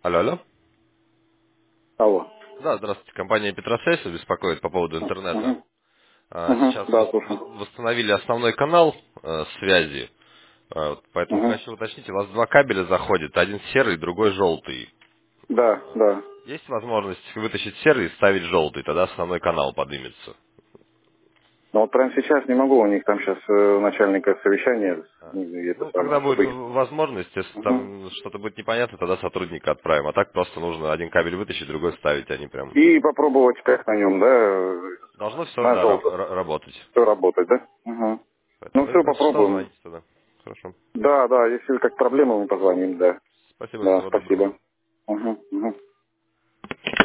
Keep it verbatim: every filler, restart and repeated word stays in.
Алло, алло. Алло. Да, здравствуйте. Компания Петросейс беспокоит по поводу интернета. Угу. А, Угу. Сейчас Да, вос- слушаю. в- восстановили основной канал э, связи. А, вот Поэтому Угу. хочу уточнить, у вас два кабеля заходят, один серый, другой желтый. Да, да. Есть возможность вытащить серый и ставить желтый, тогда основной канал поднимется. Но вот прямо сейчас не могу, у них там сейчас э, начальника совещания, А, и это Ну, когда самое, будет чтобы их... в- возможность, если Угу. там что-то будет непонятно, тогда сотрудника отправим. А так просто нужно один кабель вытащить, другой ставить, они прям... И попробовать как на нем, да, э, Должно все, на да, раб- желтом ра- работать. все работать, да? Угу. Ну Поэтому, все, если что, попробуем. звоните тогда. Хорошо. Да, да, если как проблема, мы позвоним, да. Спасибо, Да, всего доброго. спасибо. Угу. Угу.